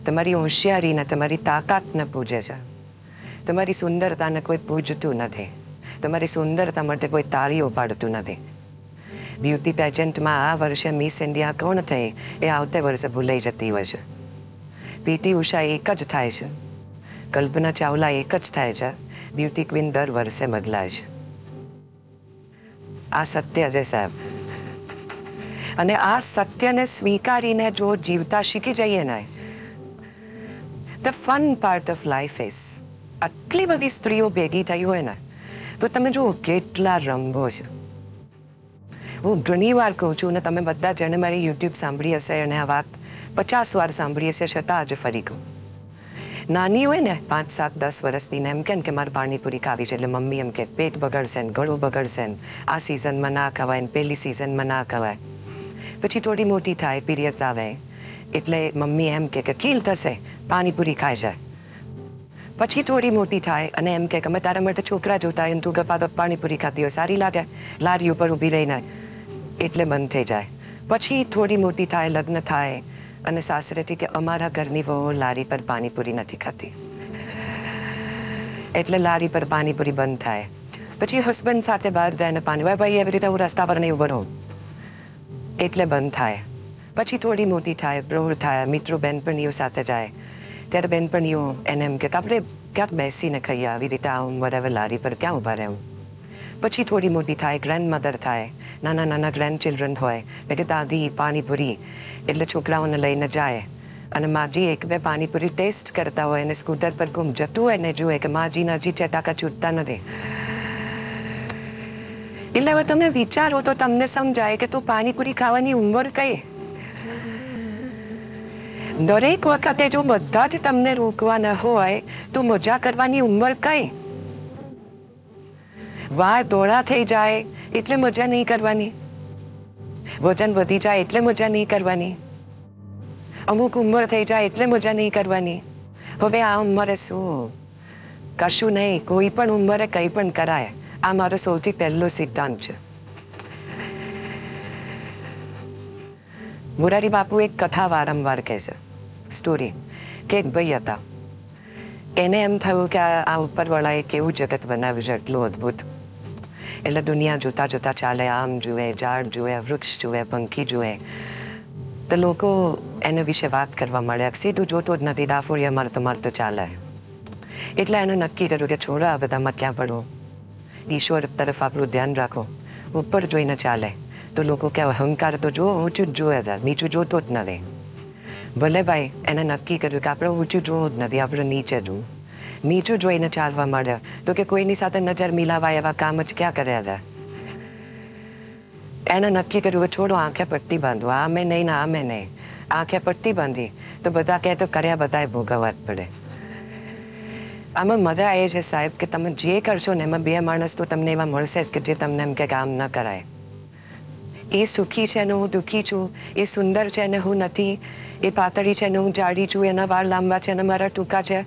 તમારી હોશિયારીને તમારી તાકાતને પૂજે છે. તમારી સુંદરતાને કોઈ પૂજતું નથી. તમારી સુંદરતા માટે કોઈ તાળીઓ પાડતું નથી. બ્યુટી પેજન્ટમાં આ વર્ષે મિસ ઇન્ડિયા કોણ થઈ એ આવતે વર્ષે ભૂલાઈ જતી હોય છે. પીટી ઉષા એક જ થાય છે. કલ્પના ચાવલા એક જ થાય છે. બ્યુટી ક્વીન દર વર્ષે બદલાય છે. આ સત્ય છે સાહેબ. અને આ સત્યને સ્વીકારીને જો જીવતા શીખી જઈએ ને, the fun part of life is, આટલી બધી સ્ત્રીઓ ભેગી થઈ હોય ને તો તમે જુઓ કેટલા રંગો છે. હું ઘણી વાર કહું છું ને તમે બધા જેણે મારી યુટ્યુબ સાંભળી હશે અને આ વાત 50 વાર સાંભળી હશે છતાં આજે ફરી કહું. નાની હોય ને 5, 7, 10 વર્ષની ને એમ કે મારે પાણીપુરી ખાવી છે એટલે મમ્મી એમ કે પેટ બગડશે ને ગળું બગડશે ને આ સિઝનમાં ના ખવાય ને પેલી સિઝનમાં ના ખવાય. પછી થોડી મોટી થાય, પીરિયડ્સ આવે એટલે મમ્મી એમ કે ખીલ થશે, પાણીપુરી ખાઈ જાય. પછી થોડી મોટી થાય અને એમ કે અમે તારા માટે છોકરા જોતા હોય તું ગપા ગપ પાણીપુરી ખાતી હોય સારી લાગે, લારી ઉપર ઊભી રહીને એટલે બંધ થઈ જાય. પછી થોડી મોટી થાય, લગ્ન થાય અને સાસરેથી કે અમારા ઘરની વહુ લારી પર પાણીપુરી નથી ખાતી એટલે લારી પર પાણીપુરી બંધ થાય. પછી હસબન્ડ સાથે બહાર જાય ને પાણી ભાઈ એવી રીતે હું રસ્તા પર નહીં ઉભો રહું એટલે બંધ થાય. પછી થોડી મોટી થાય, પ્રૌઢ થાય, મિત્રો બહેનપણીઓ સાથે જાય ત્યારે બહેનપણીઓ એને એમ કે આપણે ક્યાંક બેસીને ખાઈએ આવી રીતે આવું બરાબર લારી પર ક્યાં ઊભા રહેવું. પછી થોડી મોટી થાય, ગ્રેન્ડ મધર થાય, નાના નાના ગ્રેન્ડ ચિલ્ડ્રન હોય એટલે દાદી પાણીપુરી એટલે છોકરાઓને લઈને જાય અને માજી 1-2 પાણીપુરી ટેસ્ટ કરતા હોય અને સ્કૂટર પર ગુમ જતું હોય ને જુએ કે માજીના હજી ચટાકા છૂટતા નથી. એટલે હવે તમે વિચારો તો તમને સમજાય કે તું પાણીપુરી ખાવાની ઉંમર કઈ. દરેક વખતે જો બધા જ તમને રોકવાના હોય તો મજા કરવાની ઉંમર કઈ. વાળ ધોળા થઈ જાય એટલે મજા નહીં કરવાની, વજન વધી જાય એટલે મજા નહીં કરવાની, અમુક ઉંમર થઈ જાય એટલે મજા નહીં કરવાની. હવે આ ઉંમરે શું કશું નહીં, કોઈ પણ ઉંમરે કંઈ પણ કરાય. આ મારો સૌથી પહેલો સિદ્ધાંત છે. મોરારી બાપુ એક કથા વારંવાર કહે છે, સ્ટોરી કે એક ભાઈ હતા. એને એમ થયું કે આ ઉપરવાળાએ કેવું જગત બનાવ્યું છે એટલું અદ્ભુત. એટલે દુનિયા જોતા જોતા ચાલે, આમ જુએ, ઝાડ જુએ, વૃક્ષ જુએ, પંખી જુએ. તો લોકો એને વિશે વાત કરવા મળ્યા. સીધું જોતો જ નથી, ડાફોડિયા મારતો મારતો ચાલે. એટલે એને નક્કી કર્યું કે છોડો આ બધામાં ક્યાં પડવું, ઈશ્વર તરફ આપણું ધ્યાન રાખો, ઉપર જોઈને ચાલે. તો લોકો કે અહંકાર તો જો ઊંચું જ જોયા જાય, નીચું જોતો જ નથી. ભલે ભાઈ એને નક્કી કર્યું કે આપણે ઊંચું જોવું જ નથી, આપણે નીચે જોવું. નીચું જોઈને ચાલવા માંડ્યા તો કે કોઈની સાથે નજર મિલાવાય એવા કામ જ ક્યાં કર્યા જાય. એને નક્કી કર્યું કે છોડો આંખે પટ્ટી બાંધો, આમે નહીં ને આમે નહીં. આંખે પટ્ટી બાંધી તો બધા કહે તો કર્યા બધાએ ભોગવવા જ પડે. આમાં મજા એ છે સાહેબ કે તમે જે કરશો ને એમાં 2 માણસ તો તમને એવા મળશે કે જે તમને એમ કે કામ ન કરાય. એ સુખી છે ને હું દુઃખી છું, એ સુંદર છે ને હું નથી, એ પાતળી છે ને હું જાડી છું, એના વાળ લાંબા છે ને મારા ટૂંકા છે,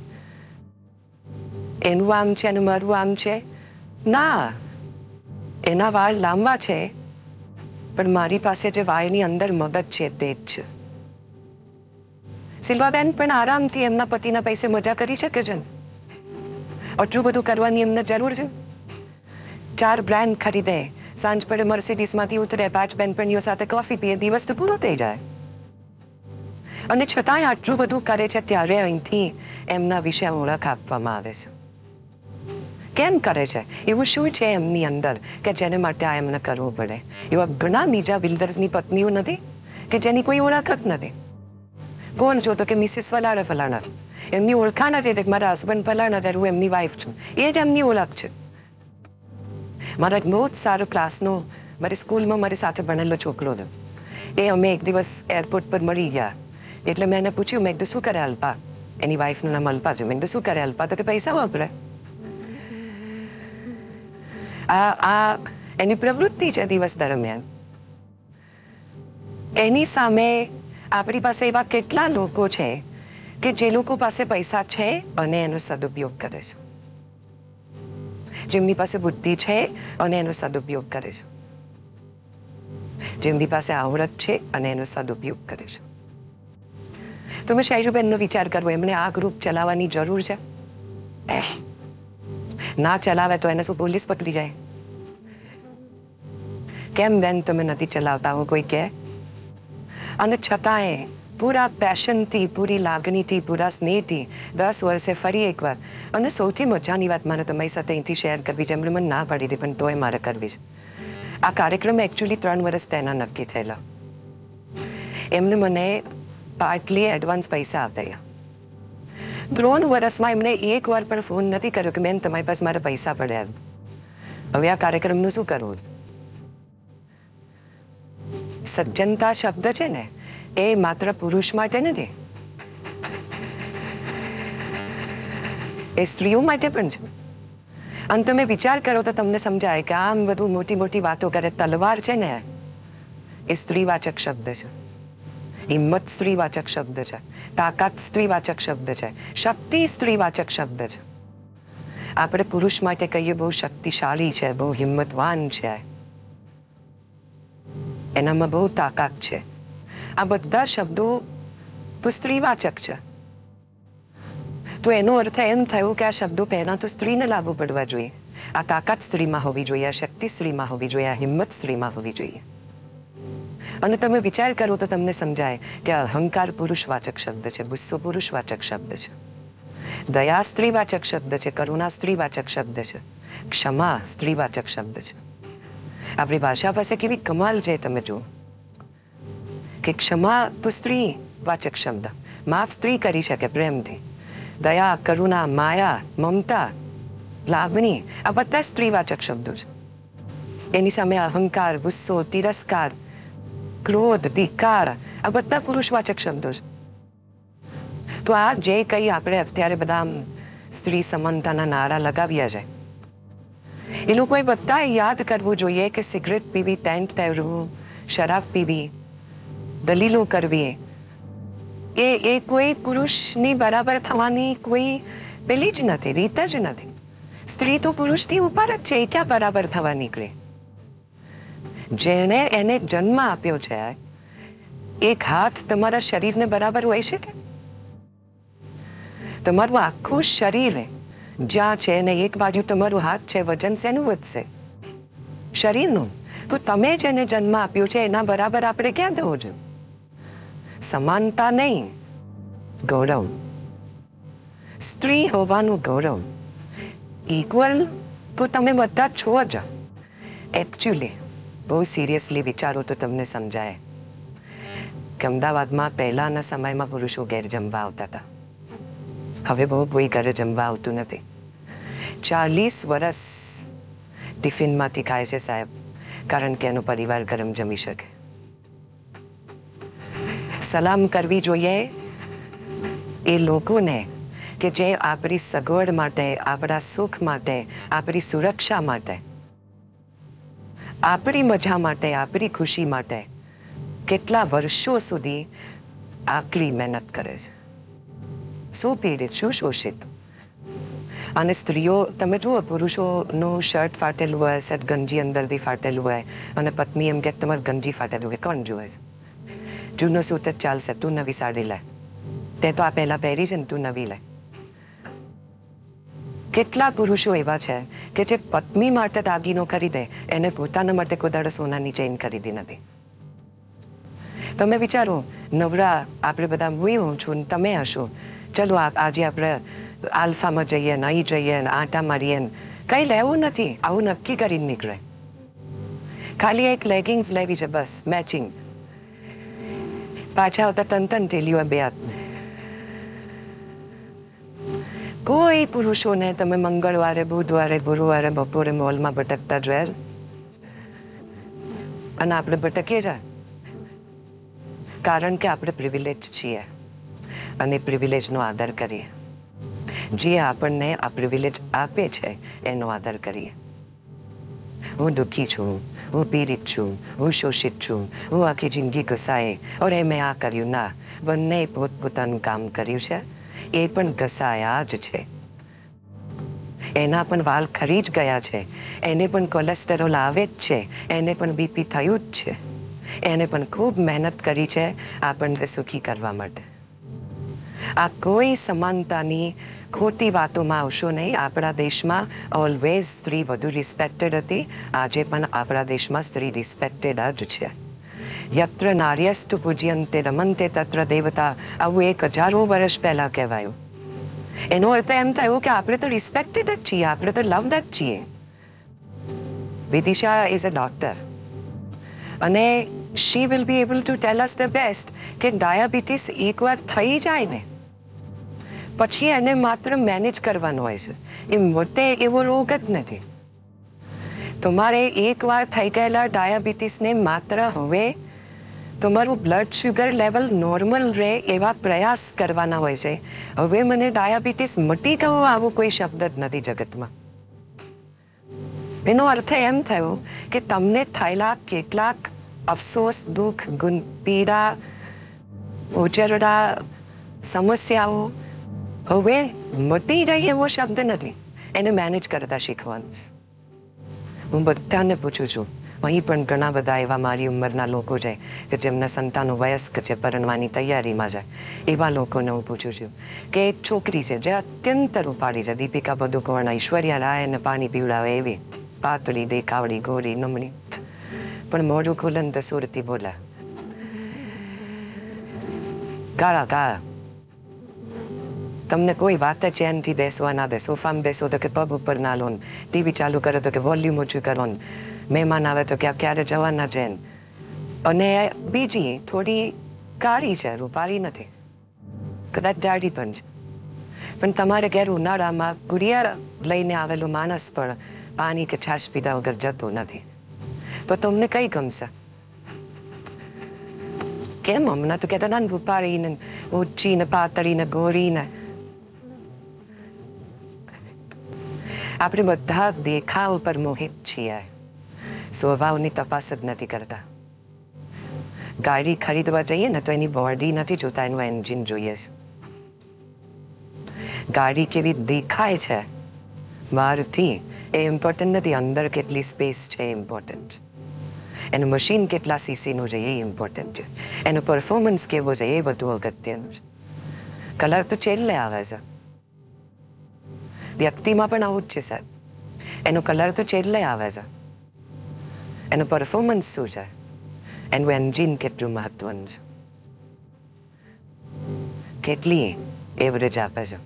એનું આમ છે ને મારું આમ છે. ના, એના વાળ લાંબા છે પણ મારી પાસે જે વાળની અંદર મગજ છે તે જ છે. સિલ્વાબેન પણ આરામથી એમના પતિના પૈસે મજા કરી શકે છે. આટલું બધું કરવાની એમને જરૂર છે? 4 બ્રાન્ડ ખરીદે, સાંજ પડે મર્સિડીઝમાંથી ઉતરે, 5 બહેનપણીઓ સાથે કોફી પીએ, દિવસ તો પૂરો થઈ જાય. અને છતાંય આટલું બધું કરે છે ત્યારે અહીંથી એમના વિશે ઓળખ આપવામાં આવે છે. કેમ કરે છે? એવું શું છે એમની અંદર કે જેને માટે આ એમને કરવું પડે? એવા ઘણા બીજા બિલ્ડર્સની પત્નીઓ નથી કે જેની કોઈ ઓળખ જ નથી. કોણ જોતો કે મિસિસ ફલાણા ફલાણા, એમની ઓળખાણ જ છે મારા હસબન્ડ ફલાણા ત્યારે હું એમની વાઈફ છું, એ જ એમની ઓળખ છે. મારા બહુ જ સારો ક્લાસનો મારી સ્કૂલમાં મારી સાથે ભણેલો છોકરો હતો. એ અમે એક દિવસ એરપોર્ટ પર મળી ગયા એટલે મેં એને પૂછ્યું, મેં કીધું શું કરે અલ્પા? એની વાઈફનું નામ અલ્પા છે. મેં કીધું શું કરે અલ્પા? તો કે પૈસા વાપરે. આ એની પ્રવૃત્તિ છે દિવસ દરમિયાન. એની સામે આપણી પાસે એવા કેટલા લોકો છે કે જે લોકો પાસે પૈસા છે અને એનો સદુપયોગ કરે છે, જેમની પાસે બુદ્ધિ છે અને એનો સદુપયોગ કરે છે, જેમની પાસે આવડત છે અને એનો સદુપયોગ કરે છે. તમે શૈલુબેનનો વિચાર કરવો, એમને આ ગ્રુપ ચલાવવાની જરૂર છે? ના ચલાવે તો એને શું પોલીસ પકડી જાય? કેમ બેન તમે નથી ચલાવતા હો કોઈ કહે? અને છતાંય પૂરા પેશનથી, પૂરી લાગણીથી, પૂરા સ્નેહથી 10 વર્ષે ફરી એકવાર. અને સૌથી મજાની વાત મારે તમારી સાથે અહીંથી શેર કરવી છે. એમણે મને ના પાડી હતી પણ તોય મારે કરવી છે. આ કાર્યક્રમ એકચ્યુઅલી 3 વર્ષ પહેલાં નક્કી થયેલો. એમને મને પાર્ટલી એડવાન્સ પૈસા આપ્યા. 3 વર્ષમાં એમને એક વાર પણ ફોન નથી કર્યો કે બેન તમારી પાસે મારે પૈસા પડ્યા. હવે આ કાર્યક્રમનું શું કરવું? સજ્જનતા શબ્દ છે ને, એ માત્ર પુરુષ માટે નથી, એ સ્ત્રીઓ માટે પણ છે. અને તમે વિચાર કરો તો તમને સમજાય કે આમ બધું મોટી મોટી વાતો કરે. તલવાર છે ને, એ સ્ત્રીવાચક શબ્દ છે. હિંમત સ્ત્રીવાચક શબ્દ છે. તાકાત સ્ત્રીવાચક શબ્દ છે. શક્તિ સ્ત્રીવાચક શબ્દ છે. આપણે પુરુષ માટે કહીએ બહુ શક્તિશાળી છે, બહુ હિંમતવાન છે, એનામાં બહુ તાકાત છે. આ બધા શબ્દો તો સ્ત્રીવાચક છે. તો એનો અર્થ એમ થયો કે આ શબ્દો પહેલાં તો સ્ત્રીને લાગુ પડવા જોઈએ. આ તાકાત સ્ત્રીમાં હોવી જોઈએ, આ શક્તિ સ્ત્રીમાં હોવી જોઈએ, આ હિંમત સ્ત્રીમાં હોવી જોઈએ. અને તમે વિચાર કરો તો તમને સમજાય કે અહંકાર પુરુષવાચક શબ્દ છે, ગુસ્સો પુરુષવાચક શબ્દ છે, દયા સ્ત્રીવાચક શબ્દ છે, કરુણા સ્ત્રીવાચક શબ્દ છે, ક્ષમા સ્ત્રીવાચક શબ્દ છે. આપણી ભાષા પાસે કેવી કમાલ છે તમે જુઓ કે ક્ષમા તો સ્ત્રીવાચક શબ્દ, માફ સ્ત્રી કરી શકે પ્રેમથી. દયા, કરુણા, માયા, મમતા, લાગણી, આ બધા સ્ત્રીવાચક શબ્દો છે. એની સામે અહંકાર, ગુસ્સો, તિરસ્કાર, ક્રોધ, ધિક્કાર, આ બધા પુરુષવાચક શબ્દો છે. તો આ જે કંઈ આપણે અત્યારે બધા સ્ત્રી સમાનતાના નારા લગાવ્યા છે, એ લોકોએ બધા યાદ કરવું જોઈએ કે સિગરેટ પીવી, ટેન્ટ પહેરવું, શરાબ પીવી, દલીલો કરવી, એ કોઈ પુરુષની બરાબર થવાની કોઈ પેલી જ નથી, રીત જ નથી. સ્ત્રી તો પુરુષથી ઉપર જ છે. એ ક્યાં બરાબર થવા નીકળે? જેને એને જન્મ આપ્યો છે, એક હાથ તમારા શરીરને બરાબર હોય છે કે? તમારું આખું શરીર જ્યાં છે ને એક બાજુ તમારું હાથ છે, વજન શેનું વધશે? શરીરનું. તો તમે જેને જન્મ આપ્યો છે એના બરાબર આપણે ક્યાં થવું છે? સમાનતા નહીં, ગૌરવ. સ્ત્રી હોવાનું ગૌરવ. ઇક્વલ તો તમે બધા છો જ. એકચ્યુઅલી બહુ સિરિયસલી વિચારો તો તમને સમજાય કે અમદાવાદમાં પહેલાંના સમયમાં પુરુષો ઘેર જમવા આવતા હતા. હવે બહુ કોઈ ઘરે જમવા આવતું નથી. 40 વર્ષ ટિફિનમાંથી ખાય છે સાહેબ, કારણ કે એનો પરિવાર ગરમ જમી શકે. સલામ કરવી જોઈએ એ લોકોને કે જે આપણી સગવડ માટે, આપણા સુખ માટે, આપણી સુરક્ષા માટે, આપણી મજા માટે, આપણી ખુશી માટે કેટલા વર્ષો સુધી આકરી મહેનત કરે છે. શું પીડિત, શું શોષિત. અને સ્ત્રીઓ તમે જુઓ, પુરુષોનું શર્ટ ફાટેલું હોય, સેટ ગંજી અંદરથી ફાટેલું હોય, અને પત્ની એમ કે તમારે ગંજી ફાટેલું હોય, કોણ જુએ છે? જૂનો સૂટ જ ચાલશે, તું નવી સાડી લે, તે તો આ પહેલાં પહેરી છે ને, તું નવી લે. કેટલા પુરુષો એવા છે કે જે પત્ની માટે દાગીનો ખરીદે, એને પોતાના માટે કોઈ દાડો સોનાની ચેઇન ખરીદી નથી. તમે વિચારો, નવરા આપણે બધા હું છું, તમે હશો, ચલો આજે આપણે આલ્ફામાં જઈએ ને, અહીં જઈએ ને, આટા મારીએ ને, કંઈ લેવું નથી, આવું નક્કી કરીને નીકળે. ખાલી એક લેગિંગ્સ લેવી છે બસ, મેચિંગ. પાછા આવતા તન ટેલીઓ બે હાથને. કોઈ પુરુષોને તમે મંગળવારે, બુધવારે, ગુરુવારે, બપોરે મોલમાં ભટકતા જોયા? અને આપણે ભટકીએ છીએ કારણ કે આપણે પ્રિવિલેજ છીએ અને પ્રિવિલેજનો આદર કરીએ. જે આપણને આ પ્રિવિલેજ આપે છે એનો આદર કરીએ. હું દુઃખી છું, હું પીડિત છું, હું શોષિત છું, હું આખી જિંદગી ઘસાય, અરે મેં આ કર્યું. ના, બંને પોતપોતાનું કામ કર્યું છે. એ પણ ઘસાયા જ છે. એના પણ વાલ ખરી જ ગયા છે, એને પણ કોલેસ્ટેરોલ આવે જ છે, એને પણ બીપી થયું જ છે, એને પણ ખૂબ મહેનત કરી છે આપણને સુખી કરવા માટે. આ કોઈ સમાનતાની ખોટી વાતોમાં આવશો નહીં. આપણા દેશમાં ઓલવેઝ સ્ત્રી વધુ રિસ્પેક્ટેડ હતી. આજે પણ આપણા દેશમાં સ્ત્રી રિસ્પેક્ટેડ જ છે. યત્ર નાર્યસ્તુ પૂજ્યંતે રમંતે તત્ર દેવતા, આવું 1000 વર્ષ પહેલા કહેવાયું. એનો અર્થ એમ થયો કે આપણે તો રિસ્પેક્ટેડ જ છીએ, આપણે તો લવ્ડ જ છીએ. વિદિશા ઇઝ અ ડોક્ટર અને she will be able to tell us the best કે ડાયાબિટીસ એકવાર થઈ જાય ને પછી એને માત્ર મેનેજ કરવાનો હોય છે. એ મોટે એવો રોગ જ નથી. તમારે એકવાર થઈ ગયેલા ડાયાબિટીસને માત્ર હવે તમારું બ્લડ શુગર લેવલ નોર્મલ રહે એવા પ્રયાસ કરવાના હોય છે. હવે મને ડાયાબિટીસ મટી ગયો આવો કોઈ શબ્દ જ નથી જગતમાં. એનો અર્થ એમ થયો કે તમને થયેલા કેટલાક અફસોસ, દુઃખ, પીડા, ઉજરડા, સમસ્યાઓ હવે મટી જાય એવો શબ્દ નથી. એને મેનેજ કરતા શીખવાનું. હું બધાને પૂછું છું, અહીં પણ ઘણા બધા એવા મારી ઉંમરના લોકો છે કે જેમના સંતાનો વયસ્ક છે, પરણવાની તૈયારીમાં છે. એવા લોકોને હું પૂછું છું કે એક છોકરી છે જે અત્યંત રૂપાળી છે, દીપિકા પદુકોણ, ઐશ્વર્યા રાયને પાણી પીવડાવે એવી, પાતળી, દેખાવડી, ગોરી, નમણી, પણ મોઢું ખુલન તો સુરતી બોલે, ગાળા ગાળા. તમને કોઈ વાત ચેનથી બેસવા ના દે. સોફામાં બેસો તો કે પગ ઉપર ના લો, ટીવી ચાલુ કરો તો કે વોલ્યુમ ઓછું કરો, મહેમાન આવે તો કે ક્યારે જવાના છે. અને બીજી થોડી કાળી છે, રૂપાળી નથી, કદાચ દાઢી પણ છે, પણ તમારે ઘેર ઉનાળામાં ગુડિયા લઈને આવેલું માણસ પણ પાણી કે છાશ પીધા વગર જતું નથી. તો તમને કઈ ગમશે? કેમ હમણાં તો કહેતા ના રૂપાળીને, ઊંચી ને પાતળી ને ગોરી ને. આપણે બધા દેખાવ પર મોહિત છીએ, સ્વભાવની તપાસ જ નથી કરતા. ગાડી ખરીદવા જઈએ ને તો એની બોડી નથી જોતા, એનું એન્જિન જોઈએ છે. ગાડી કેવી દેખાય છે બહારથી એ ઇમ્પોર્ટન્ટ નથી, અંદર કેટલી સ્પેસ છે એ ઇમ્પોર્ટન્ટ છે. એનું મશીન કેટલા સીસીનું છે એ ઇમ્પોર્ટન્ટ છે. એનું પરફોર્મન્સ કેવો છે એ બધું અગત્યનું છે. કલર તો છેલ્લે આવે છે. વ્યક્તિમાં પણ આવું જ છે સાહેબ. એનો કલર તો છેલ્લે આવે છે. એનું પરફોર્મન્સ શું છે, એનું એન્જિન કેટલું મહત્વનું છે, કેટલી એવરેજ આપે છે.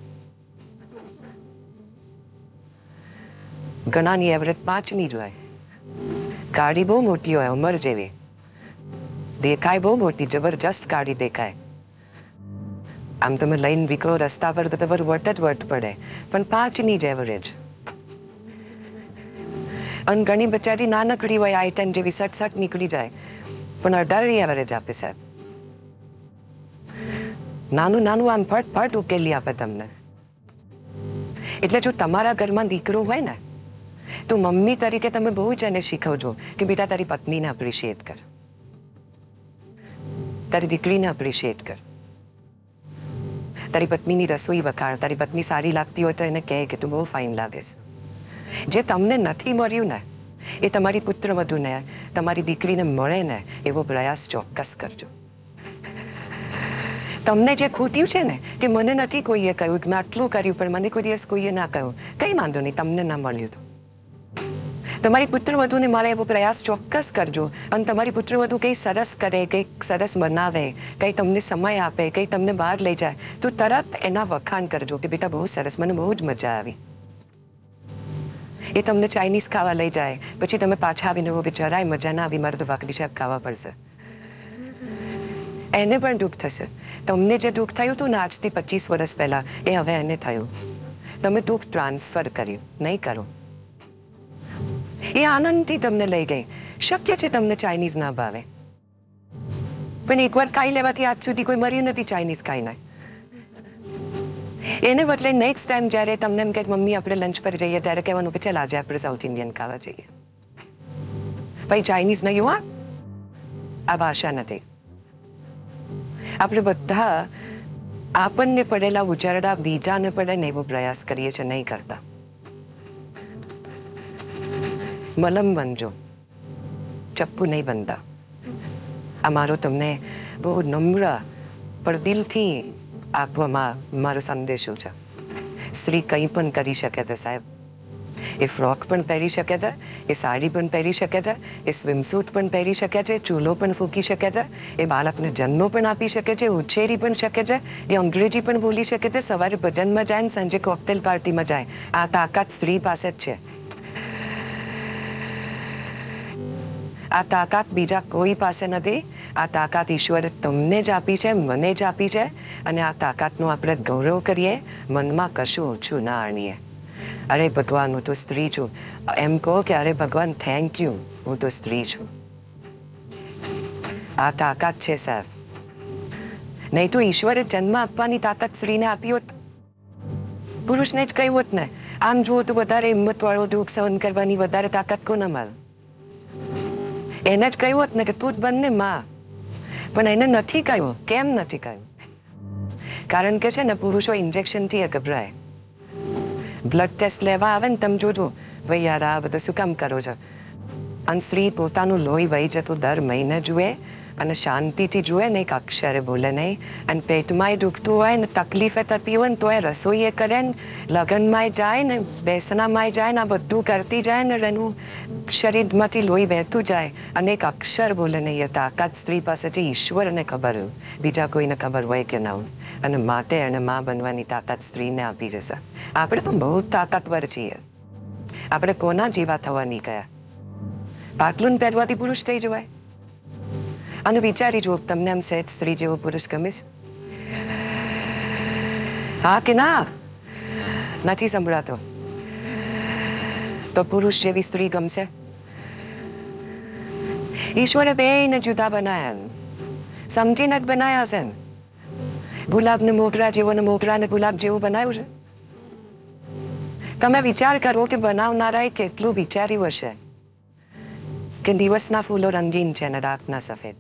ઘણાની એવરેજ 5ની જ હોય. ગાડી બહુ મોટી હોય, ઉંમર જેવી, દેખાય બહુ મોટી, જબરજસ્ત ગાડી દેખાય. આમ તમે લઈને નીકળો રસ્તા પર તો તમારું વટ જ વટ પડે, પણ 5ની જ એવરેજ. અને ઘણી બચારી નાનકડી હોય, I-10 જેવી, સટ નીકળી જાય, પણ 18ની એવરેજ આપે સાહેબ. નાનું નાનું આમ ફટ ઉકેલી આપે તમને. એટલે જો તમારા ઘરમાં દીકરો હોય ને તો મમ્મી તરીકે તમે બહુ જ એને શીખવજો કે બેટા તારી પત્નીને એપ્રિશિએટ કર, તારી દીકરીને એપ્રિશિએટ કર, તારી પત્નીની રસોઈ વખાણ. તારી પત્ની સારી લાગતી હોય તો એને કહે કે તું બહુ ફાઇન લાગે છે. જે તમને નથી મળ્યું ને એ તમારી પુત્રવધૂને, તમારી દીકરીને મળે ને એવો પ્રયાસ ચોક્કસ કરજો. તમને જે ખૂટ્યું છે ને કે મને નથી કોઈએ કહ્યું, કે મેં આટલું કર્યું પણ મને કોઈ દિવસ કોઈએ ના કહ્યું, કંઈ વાંધો નહીં, તમને ના મળ્યું તો તમારી પુત્રવધૂને મારે એવો પ્રયાસ ચોક્કસ કરજો. અને તમારી પુત્રવધૂ કંઈ સરસ કરે, કંઈક સરસ બનાવે, કંઈ તમને સમય આપે, કંઈ તમને બહાર લઈ જાય તો તરત એના વખાણ કરજો કે બેટા બહુ સરસ, મને બહુ જ મજા આવી. એ તમને ચાઇનીઝ ખાવા લઈ જાય, પછી તમે પાછા આવીને કે જરાય મજા ના આવી, મારે તો વાકડી સાહેબ ખાવા પડશે. એને પણ દુઃખ થશે. તમને જે દુઃખ થયું હતું ને આજથી 25 વર્ષ પહેલા, એ હવે એને થયું. તમે દુઃખ ટ્રાન્સફર કર્યું, નહીં કરો. એ આનંદથી તમને લઈ ગઈ. શક્ય છે તમને ચાઇનીઝ ના ભાવે, પણ એકવાર ખાઈ લેવાથી આજ સુધી કોઈ મર્યું નથી ચાઇનીઝ ખાઈને. એને બદલે નેક્સ્ટ ટાઈમ જ્યારે તમને એમ કે મમ્મી આપણે લંચ પર જઈએ ત્યારે કહેવાનું કે ચાલ આજે આપણે સાઉથ ઇન્ડિયન ખાવા જઈએ. ભાઈ ચાઇનીઝ નહીં હો, આ ભાષા નથી. આપણે બધા આપણને પડેલા ઉજારડા બીજાને પડે ને એવો પ્રયાસ કરીએ છીએ, નહીં કરતા. મલમ બનજો, ચપ્પુ નહીં બનતા. આ મારો તમને બહુ નમ્ર પણ દિલથી આપવામાં મારો સંદેશો છે. સ્ત્રી કંઈ પણ કરી શકે છે સાહેબ. એ ફ્રોક પણ પહેરી શકે છે, એ સાડી પણ પહેરી શકે છે, એ સ્વિમસૂટ પણ પહેરી શકે છે, ચૂલો પણ ફૂંકી શકે છે, એ બાળકને જન્મ પણ આપી શકે છે, ઉછેરી પણ શકે છે, એ અંગ્રેજી પણ બોલી શકે છે, સવારે ભજનમાં જાય ને સાંજે કોકટેલ પાર્ટીમાં જાય. આ તાકાત સ્ત્રી પાસે જ છે. આ તાકાત બીજા કોઈ પાસે નથી. આ તાકાત ઈશ્વરે તમને જ આપી છે, મને જ આપી છે. અને આ તાકાતનો આપણે ગૌરવ કરીએ, મનમાં કશું ઓછું ના આણીએ. અરે ભગવાન, હું તો સ્ત્રી છું એમ કહો કે અરે ભગવાન થેન્ક યુ, હું તો સ્ત્રી છું. આ તાકાત છે સાહેબ. નહીં તો ઈશ્વરે જન્મ આપવાની તાકાત સ્ત્રીને આપી હોત, પુરુષને જ કહ્યું હોત ને. આમ જુઓ તો વધારે હિંમતવાળો દુઃખ સહન કરવાની વધારે તાકાત કોને મળે? એને જ કહ્યું હોત ને કે તું જ બનને માં. પણ એને નથી કહ્યું. કેમ નથી કહ્યું? કારણ કે છે ને પુરુષો ઇન્જેક્શનથી ગભરાય. બ્લડ ટેસ્ટ લેવા આવે ને, તમે જોજો ભાઈ યાર આ બધું શું કામ કરો છો. અને સ્ત્રી પોતાનું લોહી વહી જતું દર મહિને જુએ અને શાંતિથી જુએ ને, એક અક્ષરે બોલે નહીં. અને પેટમાંય દુખતું હોય ને, તકલીફે થતી હોય ને, તો એ રસોઈએ કરે ને, લગ્નમાંય જાય ને, બેસનામાંય જાય ને, આ બધું કરતી જાય ને, એનું શરીરમાંથી લોહી વહેતું જાય અને એક અક્ષર બોલે નહીં. એ તાકાત સ્ત્રી પાસેથી ઈશ્વરને ખબર હોય, બીજા કોઈને ખબર હોય કે ના હોય. અને માટે એને માં બનવાની તાકાત સ્ત્રીને આપી જશે. આપણે તો બહુ તાકાતવર છીએ. આપણે કોના જેવા થવા નહીં ગયા? પાટલું પહેરવાથી પુરુષ થઈ જવાય? અને વિચારી જુઓ, તમને આમ સહેજ સ્ત્રી જેવો પુરુષ ગમે છે? હા કે ના? નથી સંભળાતો? તો પુરુષ જેવી સ્ત્રી ગમશે? ઈશ્વરે બેયને જુદા બનાયા, સમજીને જ બનાયા છે. ગુલાબને મોગરા જેવો ને મોગરાને ગુલાબ જેવું બનાવ્યું છે. તમે વિચાર કરો કે બનાવનારાએ કેટલું વિચાર્યું હશે કે દિવસના ફૂલો રંગીન છે ને રાતના સફેદ.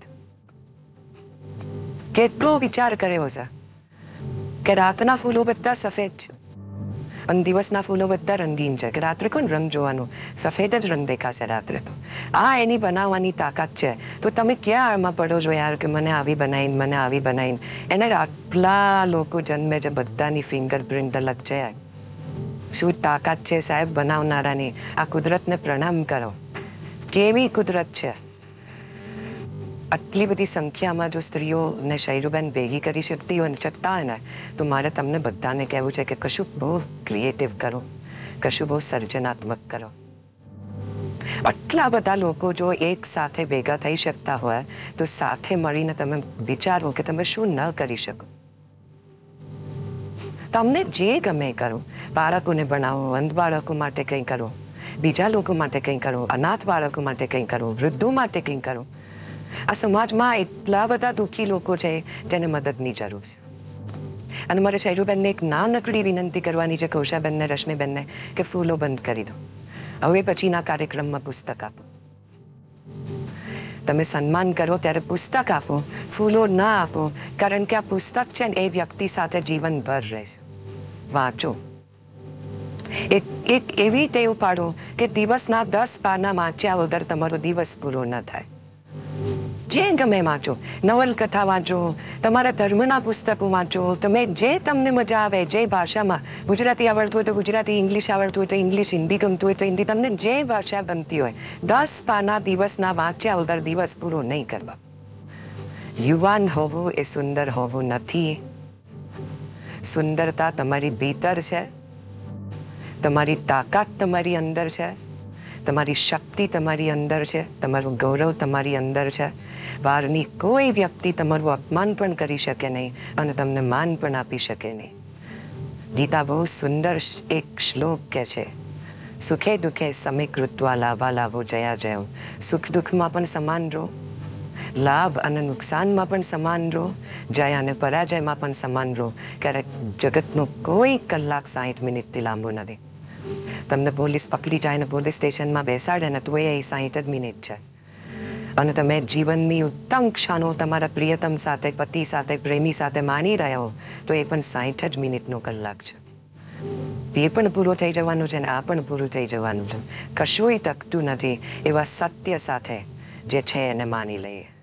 કેટલો વિચાર કર્યો છે કે રાતના ફૂલો બધા સફેદ છે અને દિવસના ફૂલો બધા રંગીન છે. કે રાત્રે કોણ રંગ જોવાનું? સફેદ જ રંગ દેખાશે રાત્રે તો. આ એની બનાવવાની તાકાત છે. તો તમે ક્યાં આમાં પડો છો યાર કે મને આવી બનાવીને, મને આવી બનાવીને? એને આટલા લોકો જન્મે છે, બધાની ફિંગરપ્રિન્ટ અલગ છે. શું તાકાત છે સાહેબ બનાવનારાની? આ કુદરતને પ્રણામ કરો. કેવી કુદરત છે! આટલી બધી સંખ્યામાં જો સ્ત્રીઓને શૈરુબેન ભેગી કરી શકતી હોય ને શકતા હોય ને, તો મારે તમને બધાને કહેવું છે કે કશું બહુ ક્રિએટિવ કરો, કશું બહુ સર્જનાત્મક કરો. આટલા બધા લોકો જો એક સાથે ભેગા થઈ શકતા હોય તો સાથે મળીને તમે વિચારો કે તમે શું ન કરી શકો. તમને જે ગમે કરો. બાળકોને ભણાવો, અંધ બાળકો માટે કંઈ કરો, બીજા લોકો માટે કંઈ કરો, અનાથ બાળકો માટે કંઈ કરો, વૃદ્ધો માટે કંઈ કરો. આ સમાજમાં એટલા બધા દુઃખી લોકો છે જેને મદદની જરૂર છે. અને મારે શૈરુબેનને એક નાનકડી વિનંતી કરવાની છે, કૌશાબેનને, રશ્મિબેનને, કે ફૂલો બંધ કરી દો. હવે પછીના કાર્યક્રમમાં પુસ્તક આપો. તમે સન્માન કરો ત્યારે પુસ્તક આપો, ફૂલો ના આપો. કારણ કે આ પુસ્તક છે ને એ વ્યક્તિ સાથે જીવનભર રહેશે. વાંચો. એક એવી ટેવ પાડો કે દિવસના 10 પાના વાંચ્યા વગર તમારો દિવસ પૂરો ન થાય. જે ગમે વાંચો, નવલકથા વાંચો, તમારા ધર્મના પુસ્તકો વાંચો, તમે જે તમને મજા આવે, જે ભાષામાં. ગુજરાતી આવડતું હોય તો ગુજરાતી, ઇંગ્લિશ આવડતું હોય તો ઇંગ્લિશ, હિન્દી ગમતું હોય તો હિન્દી, તમને જે ભાષા ગમતી હોય. 10 પાના દિવસના વાંચ્યા વગર દિવસ પૂરો નહીં કરવા. યુવાન હોવું એ સુંદર હોવું નથી. સુંદરતા તમારી ભીતર છે, તમારી તાકાત તમારી અંદર છે, તમારી શક્તિ તમારી અંદર છે, તમારું ગૌરવ તમારી અંદર છે. બહારની કોઈ વ્યક્તિ તમારું અપમાન પણ કરી શકે નહીં અને તમને માન પણ આપી શકે નહીં. ગીતા બહુ સુંદર એક શ્લોક કહે છે, સુખે દુઃખે સમે કૃત્વા લાભા લાભો જયા જયો. સુખ દુઃખમાં પણ સમાન રહો, લાભ અને નુકસાનમાં પણ સમાન રહો, જય અને પરાજયમાં પણ સમાન રહો. ક્યારેક જગતનો કોઈ કલાક 60 મિનિટથી લાંબો નથી. તમને પોલીસ પકડી જાય ને પોલીસ સ્ટેશનમાં બેસાડે ને તો એ 60 જ મિનિટ છે. અને તમે જીવનની ઉત્તમ ક્ષણો તમારા પ્રિયતમ સાથે, પતિ સાથે, પ્રેમી સાથે માણી રહ્યા હો તો એ પણ 60 જ મિનિટનો કલાક છે. એ પણ પૂરો થઈ જવાનું છે ને આ પણ પૂરું થઈ જવાનું છે. કશુંય ટકતું નથી એવા સત્ય સાથે જે છે એને માની લઈએ.